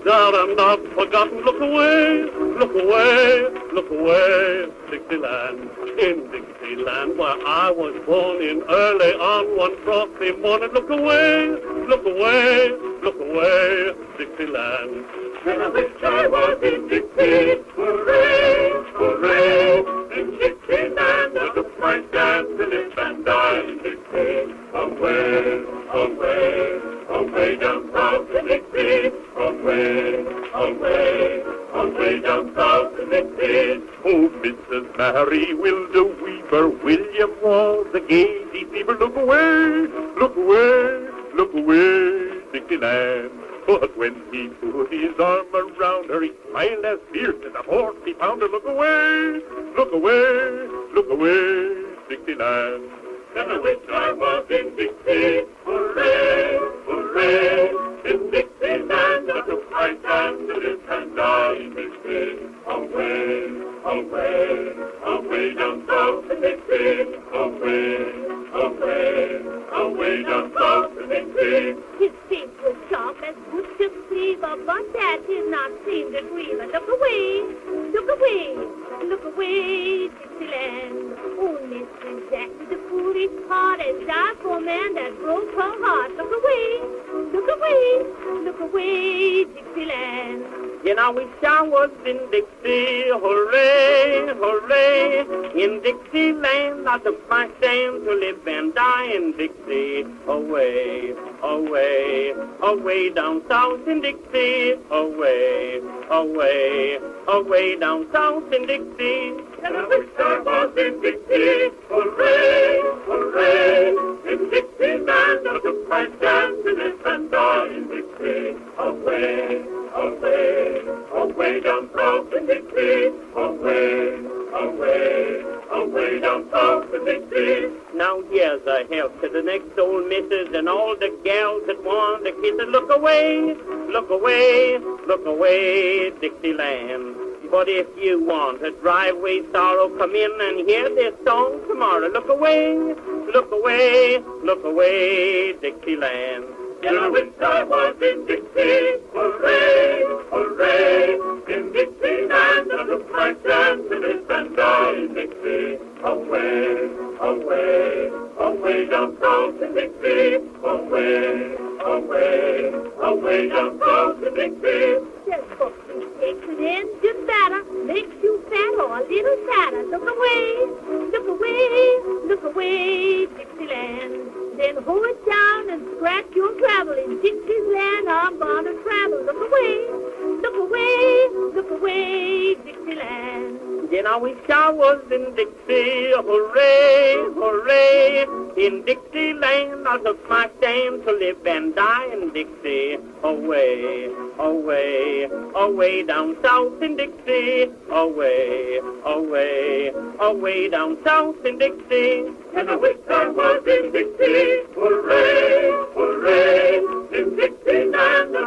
there and not forgotten. Look away, look away, look away, Dixieland. In Dixieland where I was born in early on one frosty morning. Look away, look away, look away, Dixieland. And I wish I was in Dixie, hooray, hooray. In Dixieland I took my chance to live and die in Dixie. Away, away, away down south in Dixie. Away, away, away down south in Dixie. Oh, Mrs. Mary Wilder Weaver, William was a gay deceiver. Look away, look away, look away, Dixieland. But when he put his arm around her, he smiled as fierce as a 40-pounder. Look away, look away, look away, Dixieland. And I wish I was in Dixie, hooray, hooray. In Dixieland I took my chance to live and die in Dixie. Away, away, away down south in Dixie. Away, away, away down south in Dixie. His face was sharp as butcher's cleaver, but that did not seem to grieve her. Look away, look away, look away, Dixieland. Oh, Mrs. Jackson, the foolish part has died for a man that broke her heart. Look away, look away, look away, Dixieland. And I wish I was in Dixie, hooray, hooray. In Dixieland I took my stand to live and die in Dixie. Away, away, away down south in Dixie. Away, away, away down south in Dixie. And I wish I was in Dixie, hooray, hooray. In Dixieland I took my chance to live and die in Dixie. Away, away, away down south in Dixie. Away, away, away down south in Dixie. Now here's a health to the next old missus and all the gals that want to kiss it. Look away, look away, look away, Dixieland. But if you want to drive away sorrow, come in and hear this song tomorrow. Look away, look away, look away, Dixieland. And I wish I was in Dixie, hooray, hooray. In Dixieland I took my chance to live and die in Dixie. Away, away, away down south in Dixie. Away, away, away down south in Dixie. Just for takes an engine batter, makes you fat or a little fatter. Look away, look away, look away, Dixieland. Then hold it down and scratch your gravel. In Dixieland I'm gonna travel. Look away, look away, look away, Dixieland. Then I wish I was in Dixie, hooray, hooray. In Dixieland I took my stand to live and die in Dixie. Away, away, away down south in Dixie. Away, away, away down south in Dixie. And I wish I was in Dixie, hooray, hooray. In Dixieland